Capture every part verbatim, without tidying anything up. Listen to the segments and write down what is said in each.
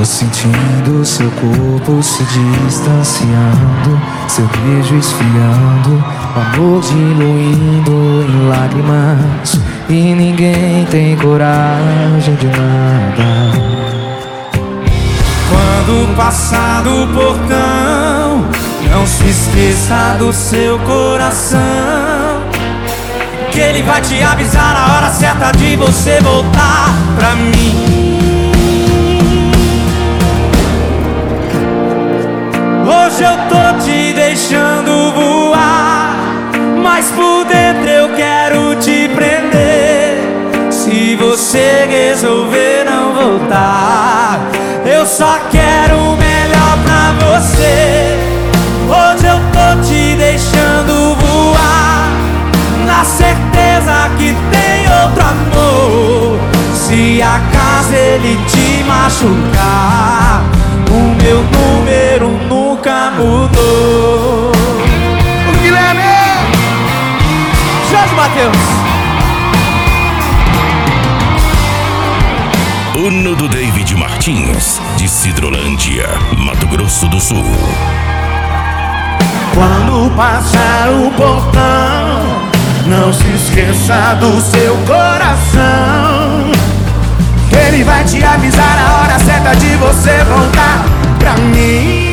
Tô sentindo seu corpo se distanciando, seu beijo esfriando, o amor diluindo em lágrimas, e ninguém tem coragem de nada. Quando passar do portão, não se esqueça do seu coração, que ele vai te avisar na hora certa de você voltar pra mim. Hoje eu tô te deixando voar, mas por dentro eu quero te prender. Se você resolver não voltar, eu só quero o melhor pra você. Hoje eu tô te deixando voar, na certeza que tem outro amor. Se acaso ele te machucar, o meu número nunca mudou. O Guilherme! Jorge Mateus. Uno do David Martins, de Cidrolândia, Mato Grosso do Sul. Quando passar o portão, não se esqueça do seu coração, ele vai te avisar a hora certa de você voltar pra mim.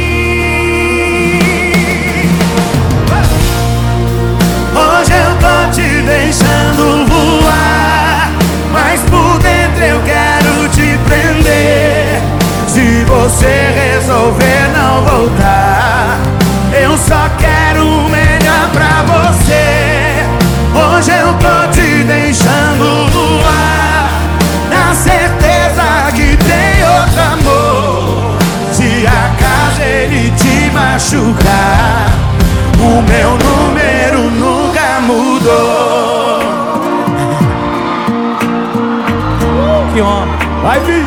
Hoje eu tô te deixando voar, mas por dentro eu quero te prender. Se você resolver não voltar, eu só quero o melhor pra você. Hoje eu tô te deixando voar, na certeza que tem outro amor. Se acaso ele te machucar, o meu número nunca mudou. Que homem. Vai vir.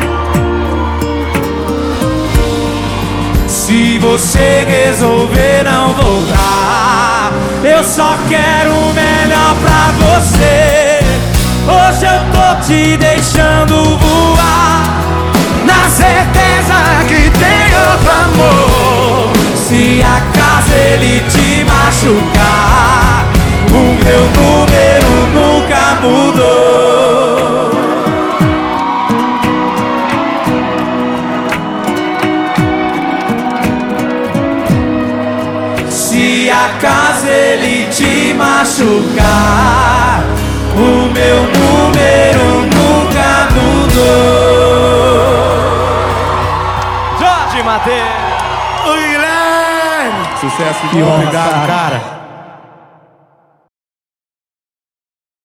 Se você resolver não voltar, eu só quero o melhor pra você. Hoje eu tô te deixando voar, na certeza que tem outro amor. Se acaso ele te machucar, o meu número nunca mudou. Se acaso ele te machucar, o meu número nunca mudou. Jorge Mateus. O Guilherme! Sucesso, que honra, cara.